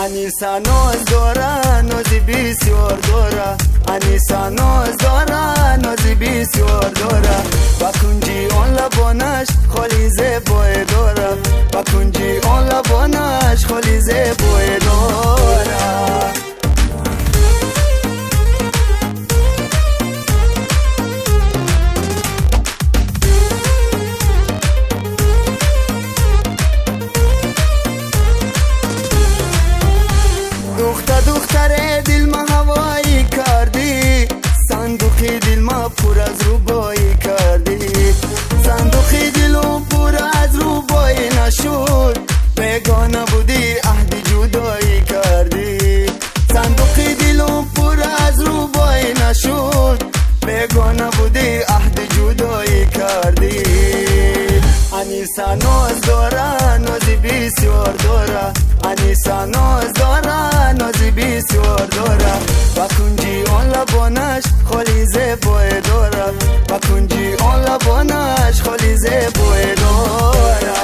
انیسا ناز داره نازی بسیار داره، انیسا ناز داره نازی بسیار داره، با کنجی آن لبانش خالی زیبایی داره، با کنجی آن لبانش خالی زیبایی داره. دختر دل ما هوایی کردی، صندوق دل ما پر از روبایی کردی، صندوق دلم پر از روبایی نشد، بیگانه بودی عهد جدایی کردی، صندوق دلم پر از روبایی نشد، بیگانه بودی عهد جدایی کردی. انیسا ناز داره نازی بسیار داره، انیسا ناز داره نازی بسیار داره، با کنجی آن لبانش خالی زیبایی داره، با کنجی آن لبانش خالی زیبایی داره.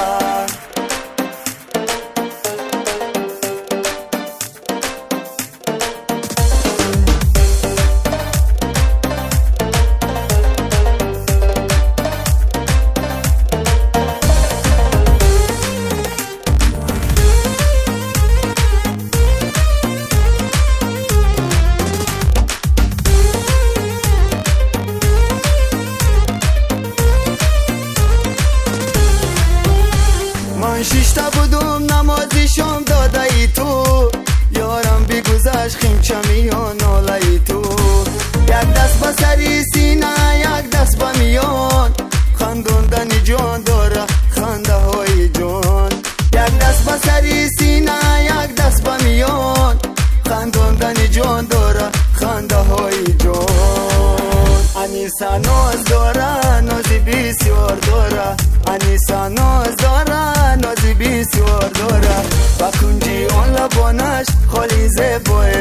من شیشته بودم نمازی شام داده ای تو، یارم بگذشت خیمچه میان ناله ای تو، یک دست به سری سینه یک دست به میان، خندوندن جان داره خنده های جان، یک دست به سری سینه یک دست به میان، خندوندن جان داره خنده های جان. انیسا ناز داره نازی بسیار داره، انیسا ناز داره نازی بسیار داره، با کنجی آن لبانش خالی زیبایی